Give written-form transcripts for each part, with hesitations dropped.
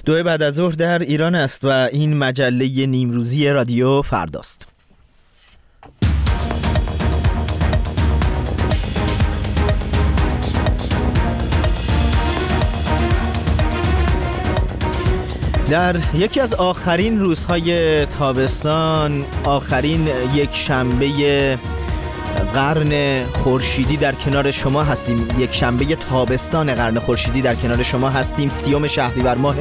2 بعد از ظهر در ایران است و این مجله نیمروزی رادیو فرداست. در یکی از آخرین روزهای تابستان، آخرین یک شنبه قرن خورشیدی در کنار شما هستیم. یک شنبه تابستان قرن خورشیدی در کنار شما هستیم. 30 شهریور ماه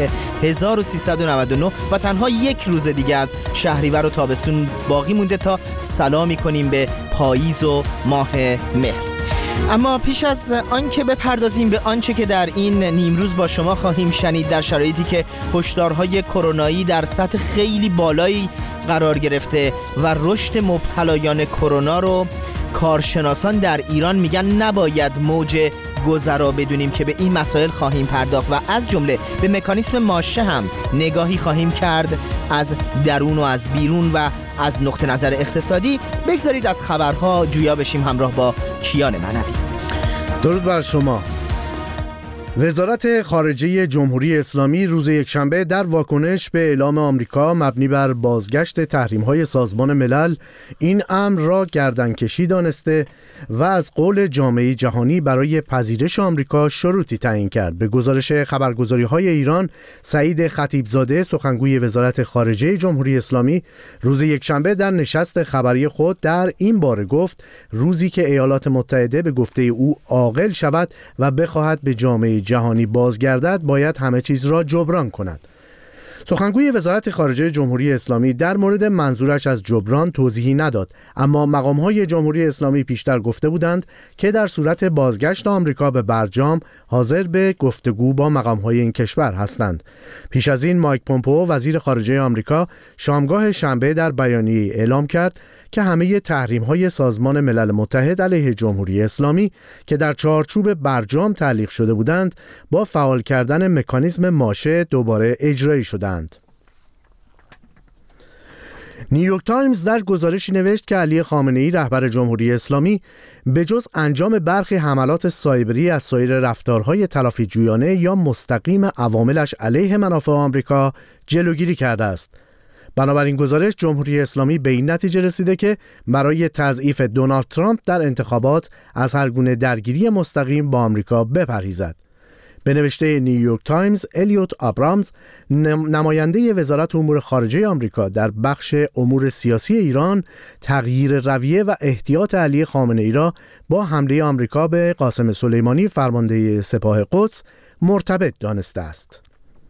1399 و تنها یک روز دیگه از شهریور و تابستون باقی مونده تا سلامی کنیم به پاییز و ماه مهر. اما پیش از آن که بپردازیم به آنچه که در این نیمروز با شما خواهیم شنید، در شرایطی که هشدارهای کرونایی در سطح خیلی بالایی قرار گرفته و رشد مبتلایان کرونا رو کارشناسان در ایران میگن نباید موج گذرا بدونیم که به این مسائل خواهیم پرداخت و از جمله به مکانیسم ماشه هم نگاهی خواهیم کرد از درون و از بیرون و از نقطه نظر اقتصادی. بگذارید از خبرها جویا بشیم همراه با کیان منوی. درود بر شما. وزارت خارجه جمهوری اسلامی روز یکشنبه در واکنش به اعلام آمریکا مبنی بر بازگشت تحریم‌های سازمان ملل این امر را گردنکشی دانسته و از قول جامعه جهانی برای پذیرش آمریکا شروطی تعیین کرد. به گزارش خبرگزاری‌های ایران، سعید خطیبزاده سخنگوی وزارت خارجه جمهوری اسلامی روز یکشنبه در نشست خبری خود در این باره گفت روزی که ایالات متحده به گفته او عاقل شود و بخواهد به جامعه جهانی بازگردد، باید همه چیز را جبران کند. سخنگوی وزارت خارجه جمهوری اسلامی در مورد منظورش از جبران توضیحی نداد، اما مقام‌های جمهوری اسلامی پیشتر گفته بودند که در صورت بازگشت آمریکا به برجام حاضر به گفتگو با مقام‌های این کشور هستند. پیش از این مایک پومپئو وزیر خارجه آمریکا شامگاه شنبه در بیانیه اعلام کرد که همه تحریم‌های سازمان ملل متحد علیه جمهوری اسلامی که در چارچوب برجام تعلیق شده بودند با فعال کردن مکانیزم ماشه دوباره اجرایی شدند. نیویورک تایمز در گزارشی نوشت که علی خامنه‌ای رهبر جمهوری اسلامی به جز انجام برخی حملات سایبری از سایر رفتارهای تلافی‌جویانه یا مستقیم عواملش علیه منافع آمریکا جلوگیری کرده است. بنابراین گزارش جمهوری اسلامی به این نتیجه رسیده که برای تضعیف دونالد ترامپ در انتخابات از هر گونه درگیری مستقیم با آمریکا بپرهیزد. به نوشته نیویورک تایمز، الیوت آبرامز نماینده وزارت امور خارجه آمریکا در بخش امور سیاسی ایران تغییر رویه و احتیاط علی خامنه‌ای را با حمله آمریکا به قاسم سلیمانی فرمانده سپاه قدس مرتبط دانسته است.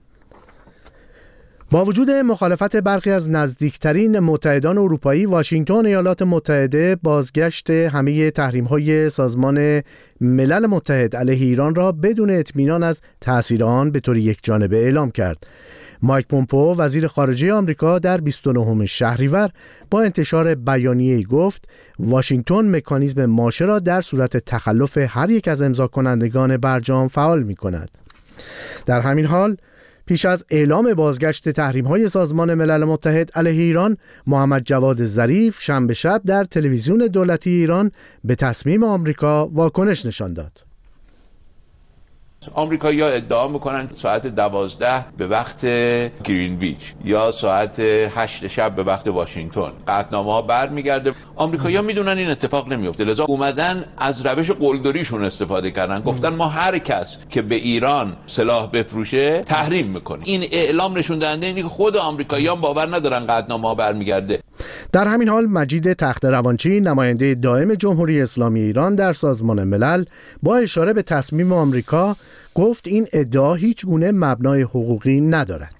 با وجود مخالفت برخی از نزدیکترین متحدان اروپایی، واشنگتن ایالات متحده بازگشت همه تحریم‌های سازمان ملل متحد علیه ایران را بدون اطمینان از تأثیر آن به طور یکجانبه اعلام کرد. مایک پومپئو وزیر خارجه آمریکا در 29 شهریور با انتشار بیانیه‌ای گفت واشنگتن مکانیزم ماشه را در صورت تخلف هر یک از امضاکنندگان برجام فعال می‌کند. در همین حال پیش از اعلام بازگشت تحریم‌های سازمان ملل متحد علیه ایران، محمد جواد ظریف شنبه شب در تلویزیون دولتی ایران به تصمیم آمریکا واکنش نشان داد. آمریکایی‌ها ادعا میکنن ساعت 12 به وقت گرینویچ یا ساعت 8 شب به وقت واشنگتن قطعنامه‌ها برمیگرده. آمریکایی‌ها میدونن این اتفاق نمیفته، لذا اومدن از روش قلدریشون استفاده کردن، گفتن ما هر کس که به ایران سلاح بفروشه تحریم میکنیم. این اعلام نشون دهنده اینه که خود آمریکایی‌ها باور ندارن قطعنامه‌ها برمیگرده. در همین حال مجید تخت‌روانچی نماینده دائم جمهوری اسلامی ایران در سازمان ملل با اشاره به تصمیم آمریکا گفت این ادعا هیچ گونه مبنای حقوقی ندارد.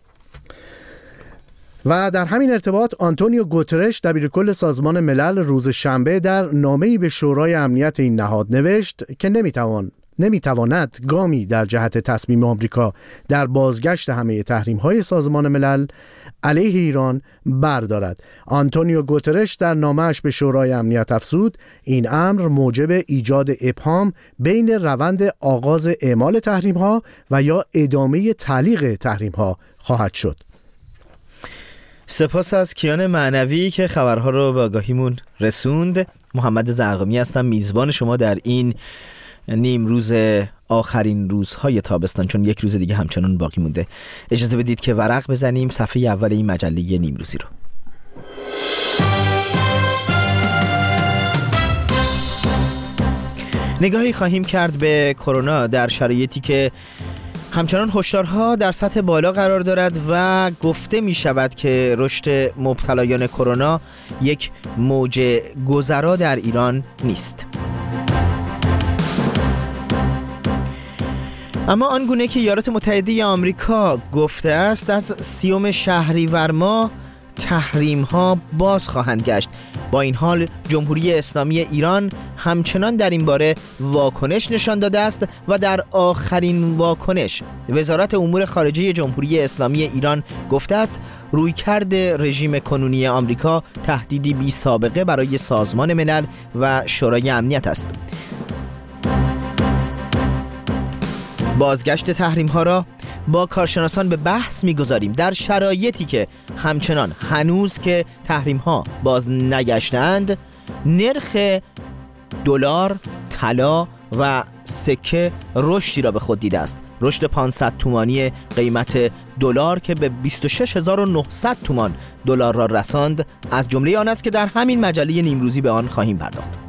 و در همین ارتباط آنتونیو گوترش دبیرکل سازمان ملل روز شنبه در نامه‌ای به شورای امنیت این نهاد نوشت که نمیتواند گامی در جهت تصمیم آمریکا در بازگشت همه تحریم‌های سازمان ملل علیه ایران بردارد. آنتونیو گوترش در نامه‌اش به شورای امنیت افزود این امر موجب ایجاد ابهام بین روند آغاز اعمال تحریم‌ها و یا ادامه تعلیق تحریم‌ها خواهد شد. سپاس از کیان معنوی که خبرها رو به آگاهیمون رسوند. محمد زرقامی هستم، میزبان شما در این نیمروز آخرین روزهای تابستان، چون یک روز دیگه همچنان باقی مونده، اجازه بدید که ورق بزنیم صفحه اول این مجله نیمروزی رو. نگاهی خواهیم کرد به کرونا در شرایطی که همچنان هشدارها در سطح بالا قرار دارد و گفته می شود که رشد مبتلایان کرونا یک موج گذرا در ایران نیست. اما آنگونه که ایالات متحده آمریکا گفته است از 30 شهریور ماه تحریم ها باز خواهند گشت. با این حال جمهوری اسلامی ایران همچنان در این باره واکنش نشان داده است و در آخرین واکنش وزارت امور خارجه جمهوری اسلامی ایران گفته است رویکرد رژیم کنونی آمریکا تهدیدی بی سابقه برای سازمان ملل و شورای امنیت است. بازگشت تحریم ها را با کارشناسان به بحث می‌گذاریم در شرایطی که همچنان هنوز که تحریم ها باز نگشتند نرخ دلار، طلا و سکه رشدی را به خود دیده است. رشد 500 تومانی قیمت دلار که به 26900 تومان دلار را رساند از جمله آن است که در همین مجله نیمروزی به آن خواهیم پرداخت.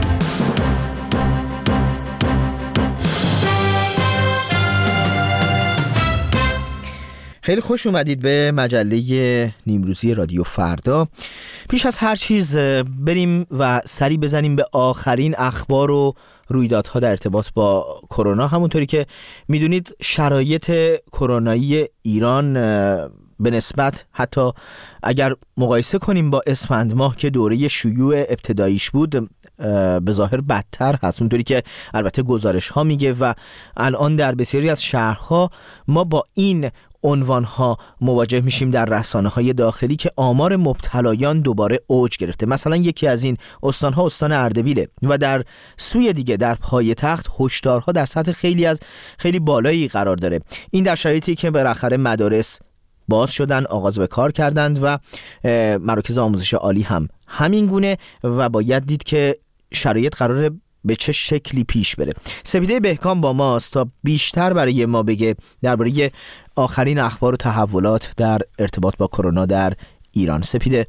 خیلی خوش اومدید به مجله نیمروزی رادیو فردا. پیش از هر چیز بریم و سری بزنیم به آخرین اخبار و رویدادها در ارتباط با کرونا. همونطوری که میدونید شرایط کرونایی ایران به نسبت، حتی اگر مقایسه کنیم با اسفند ماه که دوره شیوع ابتداییش بود، به ظاهر بدتر هست، اونطوری که البته گزارش ها میگه و الان در بسیاری از شهرها ما با این عنوانها مواجه میشیم در رسانه‌های داخلی که آمار مبتلایان دوباره اوج گرفته. مثلا یکی از این استانها استان اردبیله و در سوی دیگه در پایتخت هشدارها در سطح خیلی بالایی قرار داره. این در شرایطی که بالاخره مدارس باز شدن، آغاز به کار کردند و مراکز آموزش عالی هم همین گونه و باید دید که شرایط قراره به چه شکلی پیش بره. سپیده بهکام با ماست تا بیشتر برای ما بگه درباره آخرین اخبار و تحولات در ارتباط با کرونا در ایران. سپیده،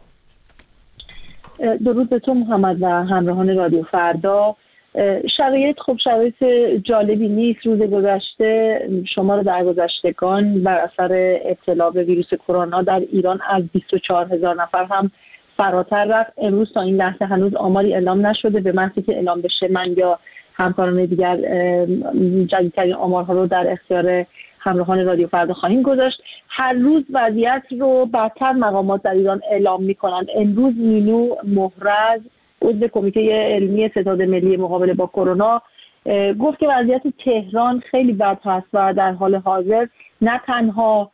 درود به تو محمد و همراهان رادیو فردا. شرایط شرایط جالبی نیست. روز گذشته شمار درگذشتگان بر اثر ابتلا به ویروس کرونا در ایران از 24,000 نفر هم فراتر رفت. امروز تا این لحظه هنوز آماری اعلام نشده. به محضی که اعلام بشه من یا همکاران دیگر جدیدترین آمارها رو در اختیار همراهان رادیو فردا خواهیم گذاشت. هر روز وضعیت رو بدتر مقامات در ایران اعلام می‌کنند. امروز مینو محرز عضو کمیته علمی ستاد ملی مقابله با کرونا گفت که وضعیت تهران خیلی بد هست و در حال حاضر نه تنها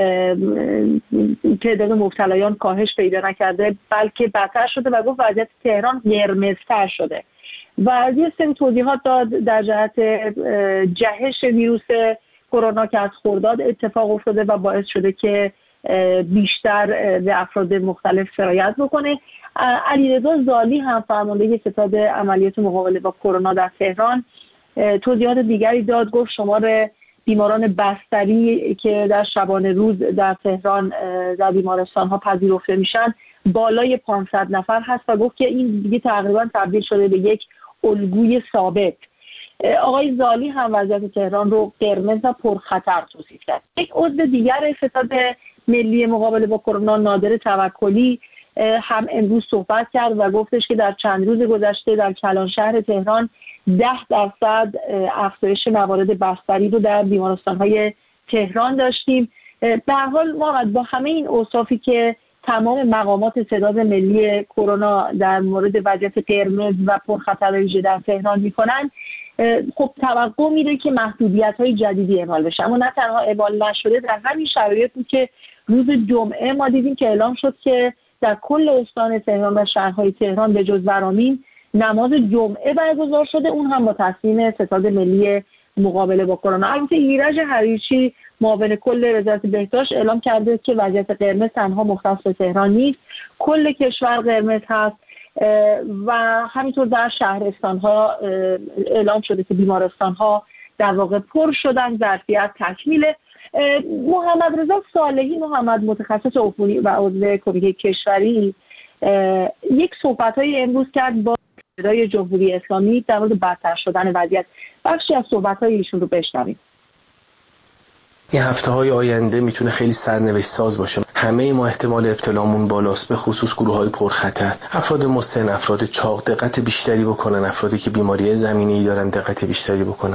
تعداد مبتلایان کاهش پیدا نکرده بلکه بدتر شده و گفت وضعیت تهران قرمزتر شده و یه سری توضیحات داد در جهت جهش ویروس کرونا که از خرداد اتفاق افتاده و باعث شده که بیشتر به افراد مختلف سرایت بکنه. علیرضا زالی هم فرمانده ستاد عملیات مقابله با کرونا در تهران توضیحات دیگری داد. گفت شمار بیماران بستری که در شبانه روز در تهران در بیمارستان ها پذیرفته میشن بالای 500 نفر هست و گفت که این دیگه تقریبا تبدیل شده به یک الگوی ثابت. آقای زالی هم وضعیت تهران رو قرمز و پرخطر توصیف کرد. یک عضو دیگر ستاد ملی مقابله با کرونا نادر توکلی هم امروز صحبت کرد و گفتش که در چند روز گذشته در کلانشهر تهران 10% افزایش موارد بستری رو در بیمارستان‌های تهران داشتیم. به هر حال ما با همه این اوصافی که تمام مقامات ستاد ملی کرونا در مورد وضعیت قرمز و پرخطر ویژه در تهران میکنن، خب توقع میره که محدودیت‌های جدیدی اعمال بشه. اما نه تنها اعمال نشده، در همین شرایط بود که روز جمعه ما دیدیم که اعلام شد که در کل استان تهران و شهرهای تهران به جز ورامین نماز جمعه برگزار شده، اون هم با تصمیم ستاد ملی مقابله با کرونا. البته ایرج حریچی معاون کل وزارت بهداشت اعلام کرده که وضعیت قرمز تنها مختص به تهران نیست، کل کشور قرمز هست و همینطور در شهرستان‌ها اعلام شده که بیمارستان‌ها در واقع پر شدن، ظرفیت تکمیله. محمد رضا صالحی متخصص عفونی و عضو کمیته کشوری یک صحبت‌های امروز کرد با صدای جمهوری اسلامی در مورد بدتر شدن وضعیت. بخشی از صحبت‌های ایشون رو بشنویم. این هفته‌های آینده میتونه خیلی سرنوشت ساز باشه. همه ما احتمال ابتلامون بالاست، به خصوص گروه‌های پرخطر، افراد مسن، افراد چاق دقت بیشتری بکنن، افرادی که بیماری زمینه‌ای دارن دقت بیشتری بکنن.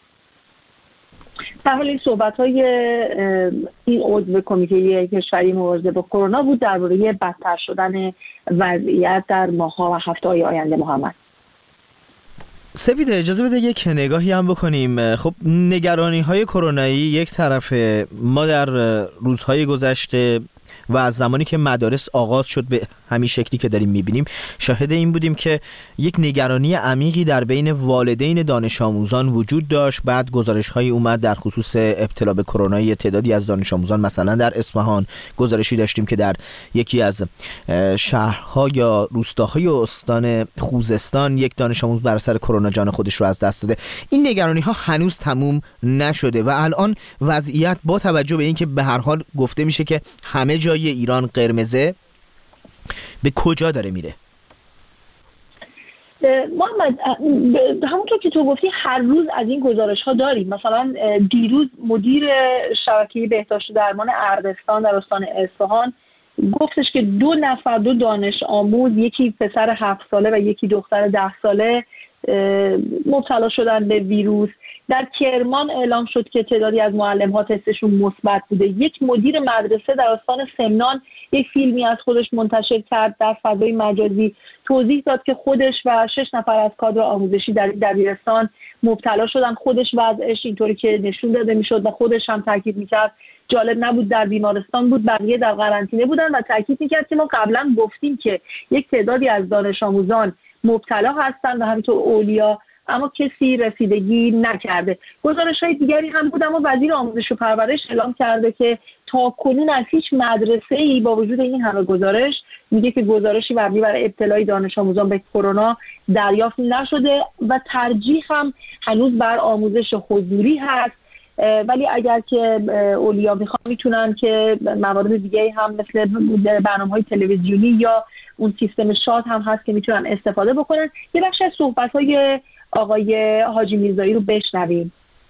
در حال این صحبت‌های این عضو کمیته کشوری مبارزه با کرونا بود درباره بدتر شدن وضعیت در ماه‌ها و هفته‌های آینده. محمد سپید اجازه بده یک نگاهی هم بکنیم. خب نگرانی‌های کرونایی یک طرفه، ما در روزهای گذشته و از زمانی که مدارس آغاز شد به همین شکلی که داریم میبینیم شاهد این بودیم که یک نگرانی عمیقی در بین والدین دانش آموزان وجود داشت. بعد گزارش‌هایی اومد در خصوص ابتلا به کرونا تعدادی از دانش آموزان، مثلا در اصفهان گزارشی داشتیم که در یکی از شهرها یا روستاهای استان خوزستان یک دانش آموز بر اثر کرونا جان خودش رو از دست داده. این نگرانی‌ها هنوز تموم نشده و الان وضعیت با توجه به اینکه به هر حال گفته میشه که همه جای ایران قرمزه، به کجا داره میره؟ محمد همونطور که تو گفتی هر روز از این گزارش ها داریم. مثلا دیروز مدیر شبکه بهداشت و درمان اردستان در استان اصفهان گفتش که 2 دانش آموز، یکی پسر 7 ساله و یکی دختر 10 ساله مبتلا شدن به ویروس. در کرمان اعلام شد که تعدادی از معلم‌ها تستشون مثبت بوده. یک مدیر مدرسه در استان سمنان یک فیلمی از خودش منتشر کرد در فضای مجازی، توضیح داد که خودش و 6 نفر از کادر آموزشی در دبیرستان مبتلا شدن. خودش وضعش اینطوری که نشون داده میشد و خودش هم تاکید میکرد جالب نبود در بیمارستان بود، بقیه در قرنطینه بودن و تاکید میکرد که ما قبلا گفتیم که یک تعدادی از دانش آموزان مبتلا هستند و همینطور اولیا، اما کسی رسیدگی نکرده. گزارش‌های دیگری هم بود، اما وزیر آموزش و پرورش اعلام کرده که تا کنون از هیچ مدرسه‌ای با وجود این همه گزارش میگه که گزارشی مبنی بر ابتلای دانش آموزان به کرونا دریافت نشده و ترجیح هم هنوز بر آموزش حضوری هست. ولی اگر که اولیا میتونن که موارد دیگه هم مثل برنامه‌های تلویزیونی یا اون سیستم شاد هم هست که میتونن استفاده بکنن. یه بخش از صحبت‌های آقای حاجی میرزایی رو بشنویم.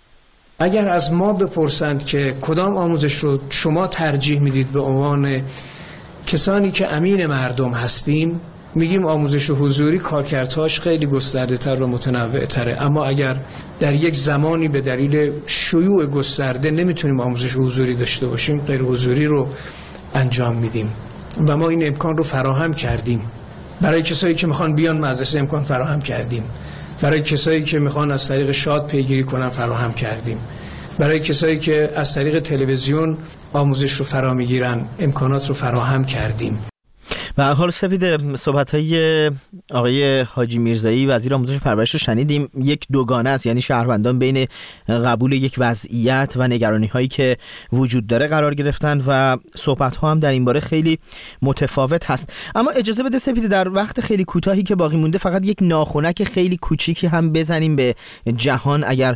اگر از ما بپرسند که کدام آموزش رو شما ترجیح میدید به عنوان کسانی که امین مردم هستیم، میگیم آموزش حضوری کارکردهاش خیلی گسترده تر و متنوع تره. اما اگر در یک زمانی به دلیل شیوع گسترده نمیتونیم آموزش حضوری داشته باشیم، غیر حضوری رو انجام میدیم و ما این امکان رو فراهم کردیم. برای کسایی که میخوان بیان مدرسه امکان فراهم کردیم. برای کسایی که میخوان از طریق شاد پیگیری کنن فراهم کردیم. برای کسایی که از طریق تلویزیون آموزش رو فرا میگیرن امکانات رو فراهم کردیم. به هر حال سپید صحبت‌های آقای حاجی میرزایی وزیر آموزش و پرورش رو شنیدیم. یک دوگانه است، یعنی شهروندان بین قبول یک وضعیت و نگرانی‌هایی که وجود داره قرار گرفتن و صحبت‌ها هم در این باره خیلی متفاوت هست. اما اجازه بده سپید در وقت خیلی کوتاهی که باقی مونده فقط یک ناخنک خیلی کوچیکی هم بزنیم به جهان اگر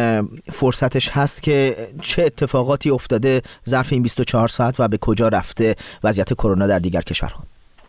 فرصتش هست که چه اتفاقاتی افتاده ظرف این 24 ساعت و به کجا رفته وضعیت کرونا در دیگر کشورها.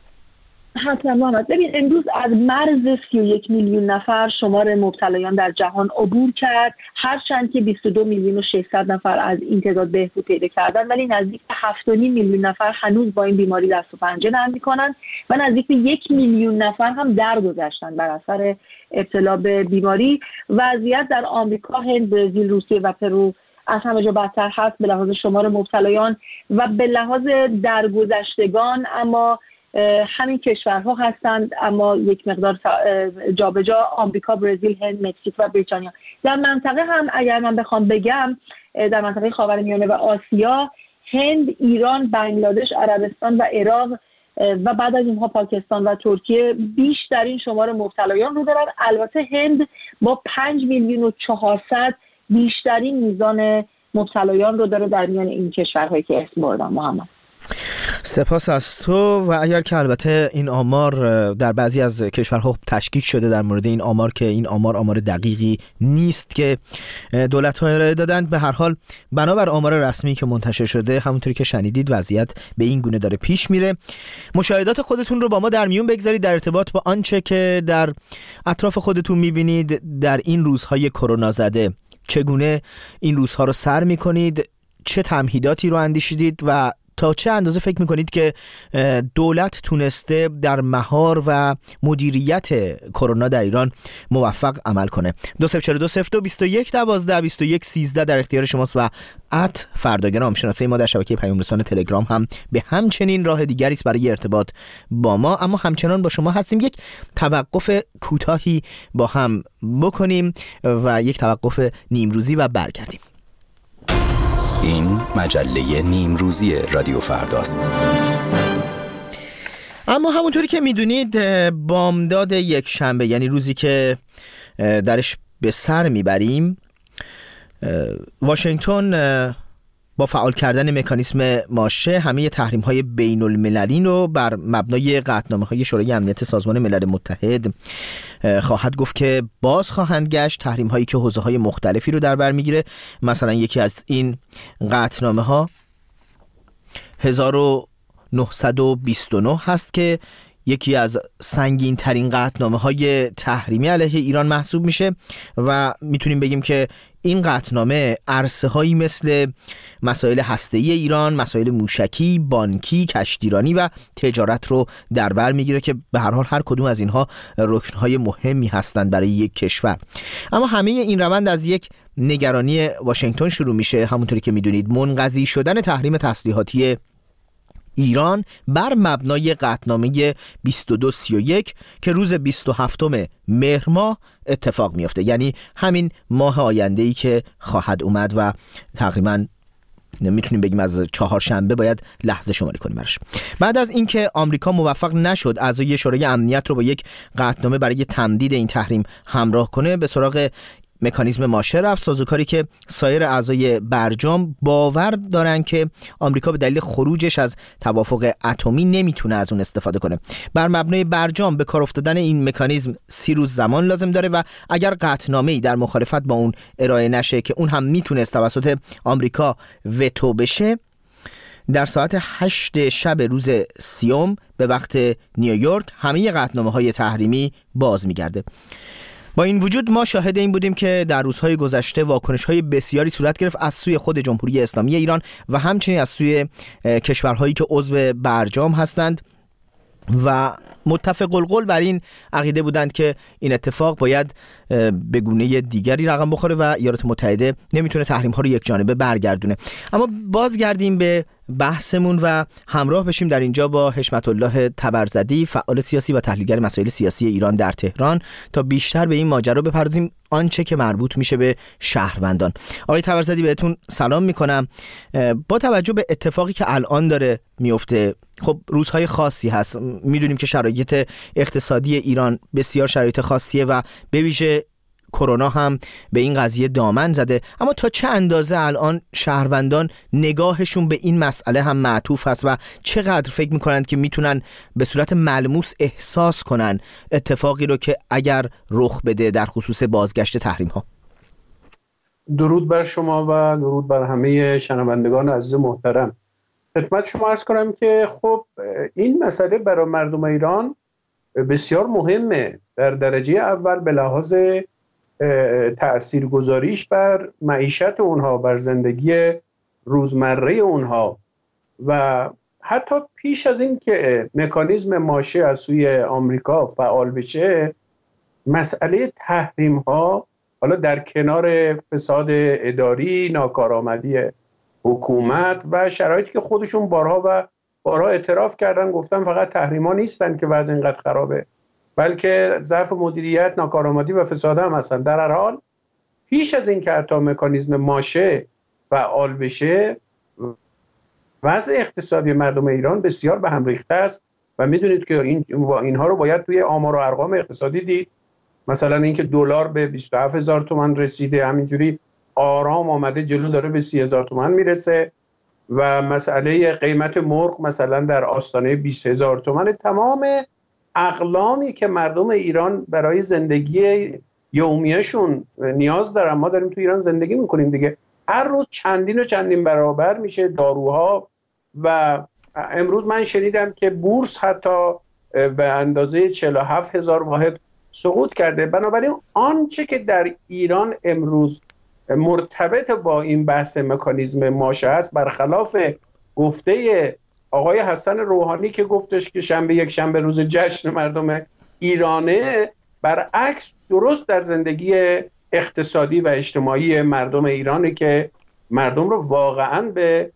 حتما محمد، ببین امروز از مرز 31 میلیون نفر شمار مبتلایان در جهان عبور کرد، هرچند که 22 میلیون و 600 نفر از این تعداد بهبود پیدا کردن، ولی نزدیک به 7.5 میلیون نفر هنوز با این بیماری دست و پنجه نرم میکنن و نزدیک به 1 میلیون نفر هم درگذشتن بر اثر ابتلا به بیماری. وضعیت در آمریکا، هند، برزیل، روسیه و پرو از همه جا بدتر هست به لحاظ شمار مبتلایان و به لحاظ درگذشتگان، اما همین کشورها هستند، اما یک مقدار جابجا آمریکا، برزیل، هند، مکزیک و بریتانیا. در منطقه هم اگر من بخوام بگم در منطقه خاورمیانه و آسیا، هند، ایران، بنگلادش، عربستان و عراق و بعد از اینها پاکستان و ترکیه بیشترین شمار مبتلایان رو دارن. البته هند با 5 میلیون و 400 بیشترین میزان مبتلایان رو داره در میان این کشورهایی که اسم بردم. محمد سپاس از تو. و اگر که البته این آمار در بعضی از کشورها تشکیک شده در مورد این آمار که این آمار دقیقی نیست که دولت‌ها ارائه دادند، به هر حال بنابر آمار رسمی که منتشر شده همونطوری که شنیدید وضعیت به این گونه داره پیش میره. مشاهدات خودتون رو با ما در میون بگذارید در ارتباط با آنچه که در اطراف خودتون میبینید در این روزهای کرونا زده. چگونه این روزها رو سر میکنید؟ چه تمهیداتی رو اندیشیدید و تا چه اندازه فکر میکنید که دولت تونسته در مهار و مدیریت کرونا در ایران موفق عمل کنه؟ 20420221122113 در اختیار شماست و @فرداگرام شناسه ما در شبکه پیام رسان تلگرام هم به همچنین راه دیگری است برای ارتباط با ما. اما همچنان با شما هستیم. یک توقف کوتاهی با هم بکنیم و یک توقف نیمروزی و برگردیم. این مجله نیمروزی رادیو فرداست. اما همونطوری که میدونید بامداد یک شنبه، یعنی روزی که درش به سر میبریم، واشنگتن با فعال کردن مکانیزم ماشه همه تحریم‌های بین‌المللی رو بر مبنای قطعنامه‌های شورای امنیت سازمان ملل متحد خواهد گفت که باز خواهند گشت. تحریم‌هایی که حوزه‌های مختلفی رو در بر می‌گیره. مثلا یکی از این قطعنامه‌ها 1929 هست که یکی از سنگین ترین قطعنامه‌های تحریمی علیه ایران محسوب میشه و میتونیم بگیم که این قطعنامه عرصه‌هایی مثل مسائل هسته‌ای ایران، مسائل موشکی، بانکی، کشتیرانی و تجارت رو در بر میگیره که به هر حال هر کدوم از اینها رکن‌های مهمی هستند برای یک کشور. اما همه این روند از یک نگرانی واشنگتن شروع میشه. همونطوری که میدونید منقضی شدن تحریم تسلیحاتی ایران بر مبنای قطعنامه 2231 که روز 27 مهر ماه اتفاق میفته، یعنی همین ماه آینده‌ای که خواهد اومد و تقریباً میتونیم بگیم از چهارشنبه باید لحظه شماری کنیم براش. بعد از اینکه آمریکا موفق نشد اعضای شورای امنیت رو با یک قطعنامه برای تمدید این تحریم همراه کنه، به سراغ مکانیزم ماشه رفت، سازوکاری که سایر اعضای برجام باور دارن که آمریکا به دلیل خروجش از توافق اتمی نمیتونه از اون استفاده کنه. بر مبنای برجام به کار افتادن این مکانیزم 30 روز زمان لازم داره و اگر قطعنامه‌ای در مخالفت با اون ارائه نشه که اون هم میتونه توسط آمریکا وتو بشه، در ساعت 8 شب روز 30 به وقت نیویورک همه قطعنامه‌های تحریمی باز میگرده. با این وجود ما شاهد این بودیم که در روزهای گذشته واکنش‌های بسیاری صورت گرفت از سوی خود جمهوری اسلامی ایران و همچنین از سوی کشورهایی که عضو برجام هستند و متفق القول بر این عقیده بودند که این اتفاق باید به گونه دیگری رقم بخوره و ایالات متحده نمیتونه تحریم ها رو یک جانبه برگردونه. اما بازگردیم به بحثمون و همراه بشیم در اینجا با حشمت الله تبرزدی، فعال سیاسی و تحلیلگر مسائل سیاسی ایران در تهران، تا بیشتر به این ماجرا بپردازیم، آنچه که مربوط میشه به شهروندان. آقای تبرزدی بهتون سلام میکنم. با توجه به اتفاقی که الان داره میفته، خب روزهای خاصی هست، میدونیم که شرایط اقتصادی ایران بسیار شرایط خاصیه و به ویژه کرونا هم به این قضیه دامن زده، اما تا چه اندازه الان شهروندان نگاهشون به این مسئله هم معطوف هست و چقدر فکر میکنند که میتونن به صورت ملموس احساس کنن اتفاقی رو که اگر رخ بده در خصوص بازگشت تحریم ها؟ درود بر شما و درود بر همه شنوندگان عزیز محترم. خدمت شما عرض کنم که خب این مسئله برای مردم ایران بسیار مهمه. در درجه اول به لحاظ تأثیرگذاریش بر معیشت اونها، بر زندگی روزمره اونها، و حتی پیش از این که مکانیزم ماشه از سوی آمریکا فعال بشه، مسئله تحریم ها، حالا در کنار فساد اداری، ناکارآمدی حکومت و شرایطی که خودشون بارها اعتراف کردن، گفتن فقط تحریم ها نیستن که وضع اینقدر خرابه، بلکه ضعف مدیریت، ناکارآمدی و فساد هم هستن. در هر حال پیش از این که حتی مکانیزم ماشه فعال بشه، وضع اقتصادی مردم ایران بسیار به هم ریخته است و میدونید که اینها رو باید توی آمار و ارقام اقتصادی دید. مثلا اینکه دلار به 27,000 تومان رسیده، همینجوری آرام آمده جلو، داره به 30,000 تومان میرسه و مسئله قیمت مرغ مثلا در آستانه 20,000 تومان، تمام اقلامی که مردم ایران برای زندگی یومیهشون نیاز دارن. ما داریم تو ایران زندگی میکنیم دیگه، هر روز چندین و چندین برابر میشه داروها. و امروز من شنیدم که بورس حتی به اندازه 47,000 واحد سقوط کرده. بنابراین آنچه که در ایران امروز مرتبط با این بحث مکانیزم ماشه است، برخلاف گفته آقای حسن روحانی که گفتش که شنبه یک شنبه روز جشن مردم ایرانه، برعکس درست در زندگی اقتصادی و اجتماعی مردم ایرانه که مردم رو واقعاً به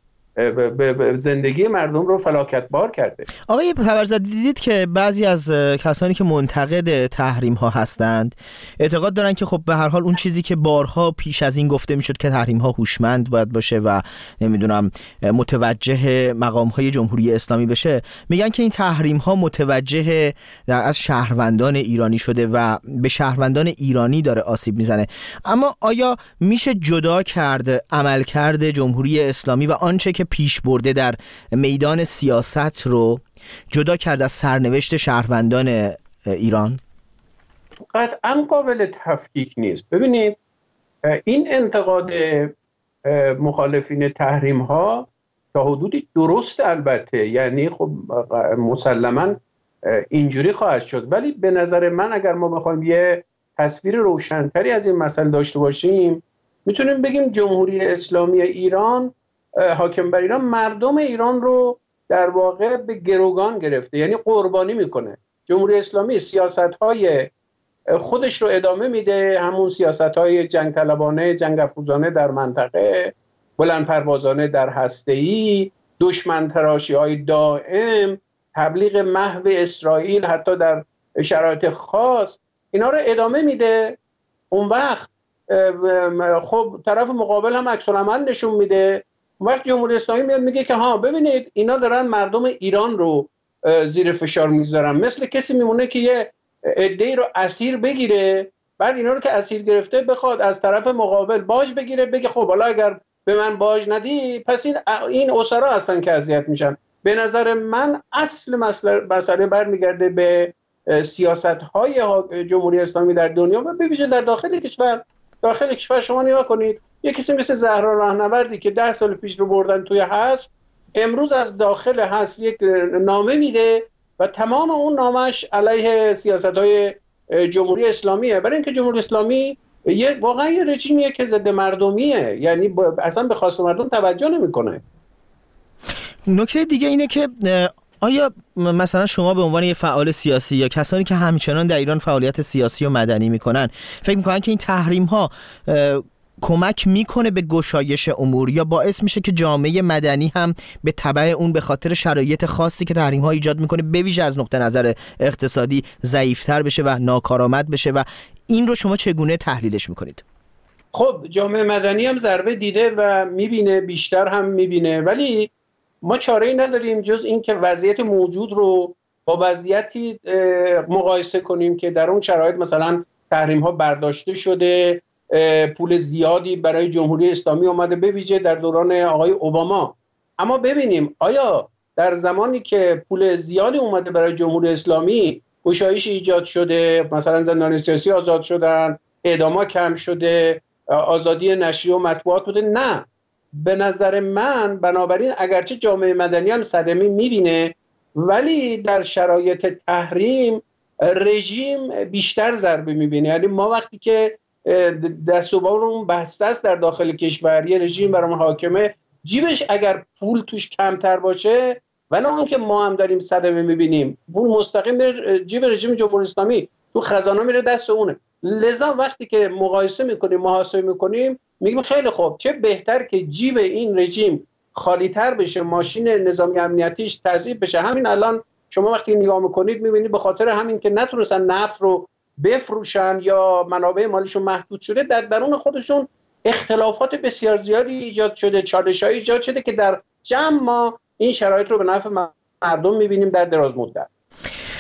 زندگی مردم رو فلاکتبار کرده. آقای پروردزاده، دیدید که بعضی از کسانی که منتقد تحریم ها هستند اعتقاد دارن که خب به هر حال اون چیزی که بارها پیش از این گفته میشد که تحریم ها هوشمند باید باشه و نمیدونم متوجه مقام های جمهوری اسلامی بشه، میگن که این تحریم ها متوجه در از شهروندان ایرانی شده و به شهروندان ایرانی داره آسیب میزنه. اما آیا میشه جدا کرد عملکرد جمهوری اسلامی و آنچه که پیش برده در میدان سیاست رو جدا کرد از سرنوشت شهروندان ایران؟ قطعا قابل تفکیک نیست. ببینید این انتقاد مخالفین تحریم ها تا حدودی درست البته، یعنی خب مسلماً اینجوری خواهد شد، ولی به نظر من اگر ما بخوایم یه تصویر روشنتری از این مسئله داشته باشیم، میتونیم بگیم جمهوری اسلامی ایران، حاکم بر ایران، مردم ایران رو در واقع به گروگان گرفته، یعنی قربانی میکنه. جمهوری اسلامی سیاست‌های خودش رو ادامه میده، همون سیاست‌های جنگ طلبانه، جنگ افروزانه در منطقه، بلند پروازانه در هسته‌ای، دشمن تراشی‌های دائم، تبلیغ محو اسرائیل حتی در شرایط خاص، اینا رو ادامه میده. اون وقت خب طرف مقابل هم عکس العمل نشون میده. اون وقت جمهوری اسلامی میاد میگه که ها ببینید اینا دارن مردم ایران رو زیر فشار میذارن، مثل کسی میمونه که یه عده‌ای رو اسیر بگیره، بعد اینا رو که اسیر گرفته بخواد از طرف مقابل باج بگیره، بگه خب حالا اگر به من باج ندی پس این اسرا هستن که اذیت میشن. به نظر من اصل مسئله برمیگرده به سیاست‌های جمهوری اسلامی در دنیا و به ویژه در داخل کشور. داخل کشور شما نگاه کنید، یک کسی مثل زهرا راهنوردی که 10 سال پیش رو بردن توی حزب، امروز از داخل حزب یک نامه میده و تمام اون نامش علیه سیاست‌های جمهوری اسلامیه، برای اینکه جمهوری اسلامی واقعا یه رژیمیه که ضد مردمیه، یعنی اصلا به خواست مردم توجه نمیکنه. نکته دیگه اینه که آیا مثلا شما به عنوان یه فعال سیاسی یا کسانی که همچنان در ایران فعالیت سیاسی و مدنی میکنن فکر میکنن که این تحریم ها کمک میکنه به گشایش امور یا باعث میشه که جامعه مدنی هم به تبع اون به خاطر شرایط خاصی که تحریم ها ایجاد میکنه به ویژه از نقطه نظر اقتصادی ضعیفتر بشه و ناکارآمد بشه و این رو شما چگونه تحلیلش میکنید؟ خب جامعه مدنی هم ضربه دیده و میبینه، بیشتر هم میبینه، ولی ما چاره‌ای نداریم جز این که وضعیت موجود رو با وضعیتی مقایسه کنیم که در اون شرایط مثلا تحریم ها برداشته شده، پول زیادی برای جمهوری اسلامی اومده به ویژه در دوران آقای اوباما. اما ببینیم آیا در زمانی که پول زیادی اومده برای جمهوری اسلامی گشایش ایجاد شده، مثلا زندانیان سیاسی آزاد شدن، اعدام‌ها کم شده، آزادی نشریه و مطبوعات بوده؟ نه. به نظر من بنابراین اگرچه جامعه مدنی هم صدمه میبینه، ولی در شرایط تحریم رژیم بیشتر ضربه میبینه. یعنی ما وقتی که دست و بالمون بسته است در داخل کشور، یه رژیم برامون حاکمه، جیبش اگر پول توش کمتر باشه، ولی اون که ما هم داریم صدمه میبینیم، پول مستقیم میره جیب رژیم جمهوری اسلامی، تو خزانه میره دست اونه. لذا وقتی که مقایسه میکنیم، محاسبه میکنیم، میگیم خیلی خوب، چه بهتر که جیب این رژیم خالی تر بشه، ماشین نظامی امنیتیش تضعیف بشه. همین الان شما وقتی نگاه میکنید میبینید به خاطر همین که نتونستن نفت رو بفروشن یا منابع مالیشون محدود شده، در درون خودشون اختلافات بسیار زیادی ایجاد شده، چالش‌های ایجاد شده که در جمع ما این شرایط رو به نفع مردم میبینیم در دراز مدت.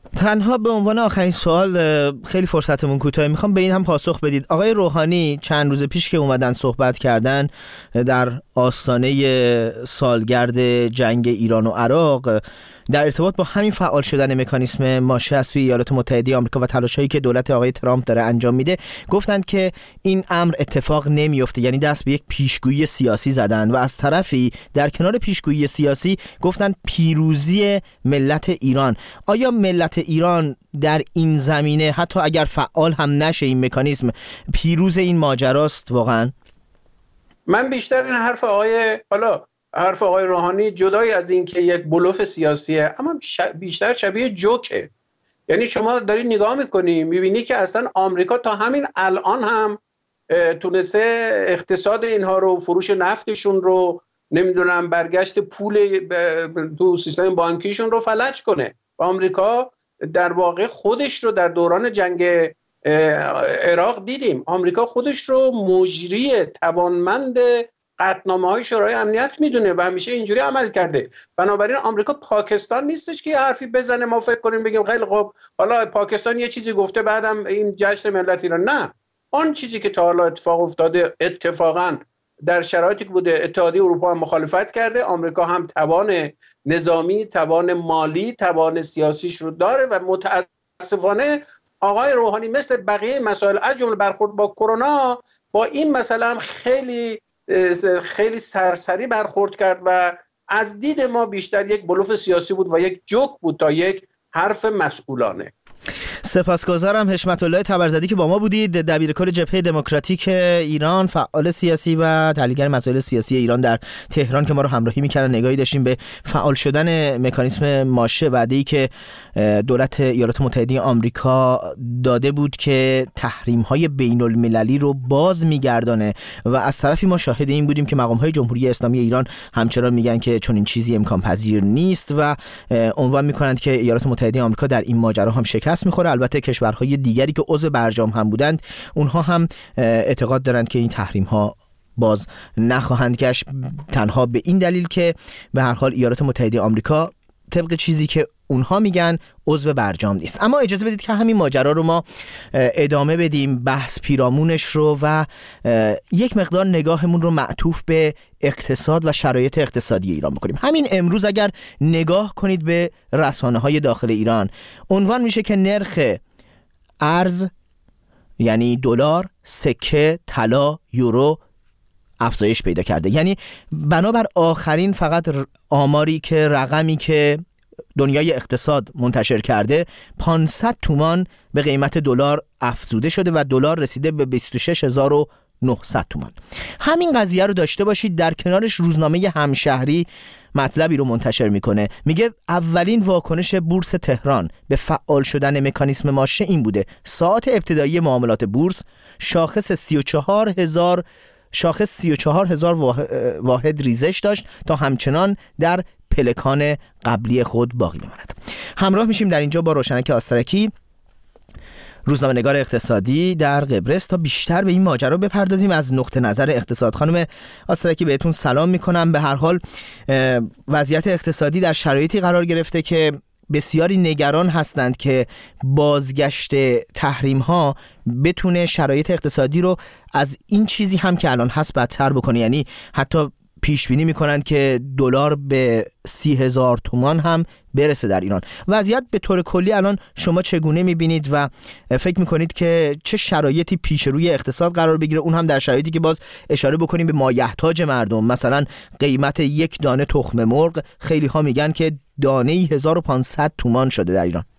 تنها به عنوان آخرین سوال، خیلی فرصتمون کوتاه، میخوام به این هم پاسخ بدید. آقای روحانی چند روز پیش که اومدن صحبت کردن در آستانه سالگرد جنگ ایران و عراق در ارتباط با همین فعال شدن مکانیسم ماشه از سوی ایالات متحده آمریکا و تلاش‌هایی که دولت آقای ترامپ داره انجام میده، گفتند که این امر اتفاق نمیفته، یعنی دست به یک پیشگویی سیاسی زدن و از طرفی در کنار پیشگویی سیاسی گفتند پیروزی ملت ایران. آیا ملت ایران در این زمینه حتی اگر فعال هم نشه این مکانیسم پیروز این ماجراست واقعا؟ من بیشتر این حرف آقای روحانی جدای از این که یک بلوف سیاسیه، اما بیشتر شبیه جوکه. یعنی شما داری نگاه میکنی میبینی که اصلا آمریکا تا همین الان هم تونسته اقتصاد اینها رو، فروش نفتشون رو، نمیدونم برگشت پول تو سیستم بانکیشون رو فلج کنه. و آمریکا در واقع خودش رو در دوران جنگ عراق دیدیم، آمریکا خودش رو مجری توانمند قطعنامه‌های شورای امنیت میدونه و همیشه اینجوری عمل کرده. بنابراین آمریکا پاکستان نیستش که یه حرفی بزنه ما فکر کنیم بگیم خیلی خب حالا پاکستان یه چیزی گفته بعدم این جشن ملت ایران. نه، آن چیزی که تا حالا اتفاق افتاده اتفاقا در شرایطی که بوده اتحادیه اروپا هم مخالفت کرده، آمریکا هم توان نظامی، توان مالی، توان سیاسیش رو داره و متاسفانه آقای روحانی مثل بقیه مسائل از جمله برخورد با کرونا با این مسئله هم خیلی سرسری برخورد کرد و از دید ما بیشتر یک بلوف سیاسی بود و یک جوک بود تا یک حرف مسئولانه. سپاسگزارم حشمت الله تبرزدی که با ما بودید، دبیرکل جبهه دموکراتیک ایران، فعال سیاسی و تحلیلگر مسائل سیاسی ایران در تهران که ما رو همراهی می‌کردن. نگاهی داشتیم به فعال شدن مکانیسم ماشه، وعده‌ای که دولت ایالات متحده آمریکا داده بود که تحریم‌های بین‌المللی رو باز می‌گردانه و از طرفی ما شاهد این بودیم که مقام‌های جمهوری اسلامی ایران همچنان میگن که چون این چیزی امکان پذیر نیست و عنوان می‌کنند که ایالات متحده آمریکا در این ماجرا هم شکست می‌خوره. البته کشورهای دیگری که عضو برجام هم بودند اونها هم اعتقاد دارند که این تحریم‌ها باز نخواهند گشت، تنها به این دلیل که به هر حال ایالات متحده آمریکا طبق چیزی که اونها میگن عضو برجام نیست. اما اجازه بدید که همین ماجرا رو ما ادامه بدیم، بحث پیرامونش رو و یک مقدار نگاهمون رو معطوف به اقتصاد و شرایط اقتصادی ایران بکنیم. همین امروز اگر نگاه کنید به رسانه‌های داخل ایران، عنوان میشه که نرخ ارز یعنی دلار، سکه، طلا، یورو افزایش پیدا کرده. یعنی بنابر آخرین فقط آماری که رقمی که دنیای اقتصاد منتشر کرده 500 تومان به قیمت دلار افزوده شده و دلار رسیده به 26900 تومان. همین قضیه رو داشته باشید. در کنارش روزنامه همشهری مطلبی رو منتشر میکنه، میگه اولین واکنش بورس تهران به فعال شدن مکانیسم ماشه این بوده: ساعت ابتدایی معاملات بورس شاخص 34000 واحد ریزش داشت تا همچنان در پلکان قبلی خود باقی بماند. همراه میشیم در اینجا با روشنک آسترکی، روزنامه‌نگار اقتصادی در قبرس، تا بیشتر به این ماجرا بپردازیم از نقطه نظر اقتصاد. خانم آسترکی بهتون سلام میکنم. به هر حال وضعیت اقتصادی در شرایطی قرار گرفته که بسیاری نگران هستند که بازگشت تحریم ها بتونه شرایط اقتصادی رو از این چیزی هم که الان هست بدتر بکنه. یعنی حتی پیش بینی میکنند که دلار به 30,000 تومان هم برسه در ایران. وضعیت به طور کلی الان شما چگونه میبینید و فکر میکنید که چه شرایطی پیش روی اقتصاد قرار بگیره، اون هم در شرایطی که باز اشاره بکنیم به مایحتاج مردم؟ مثلا قیمت یک دانه تخم مرغ خیلی ها میگن که دانه 1500 تومان شده در ایران.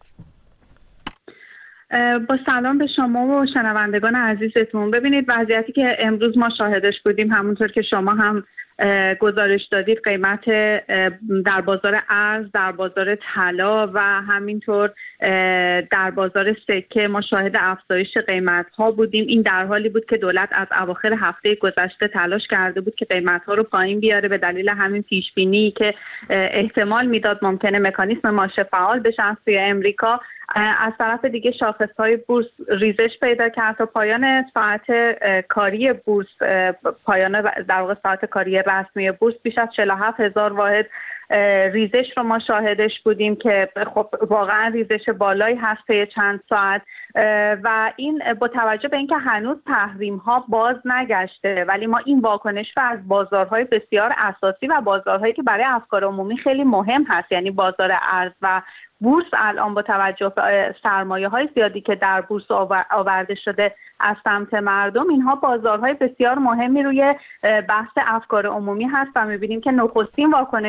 با سلام به شما و شنوندگان عزیزتون. ببینید وضعیتی که امروز ما شاهدش بودیم، همونطور که شما هم گزارش دادید، قیمت در بازار ارز، در بازار طلا و همینطور در بازار سکه ما شاهد افزایش قیمت ها بودیم. این در حالی بود که دولت از اواخر هفته گذشته تلاش کرده بود که قیمت ها رو پایین بیاره به دلیل همین پیش بینی که احتمال میداد ممکنه مکانیسم ماشه فعال بشه از سوی امریکا. از طرف دیگه شاخص‌های بورس ریزش پیدا کرد تا پایان ساعت کاری بورس، پایان در واقع ساعت کاری رسمی بورس بیش از 47,000 واحد ریزش رو ما شاهدش بودیم که خب واقعا ریزش بالایی هست طی چند ساعت و این با توجه به اینکه هنوز تحریم ها باز نگشته ولی ما این واکنش رو از بازارهای بسیار اساسی و بازارهایی که برای افکار عمومی خیلی مهم هست، یعنی بازار ارز و بورس الان با توجه به سرمایه‌های زیادی که در بورس آورده شده از سمت مردم، اینها بازارهای بسیار مهمی روی بحث افکار عمومی هست و می‌بینیم که نخستین واکنش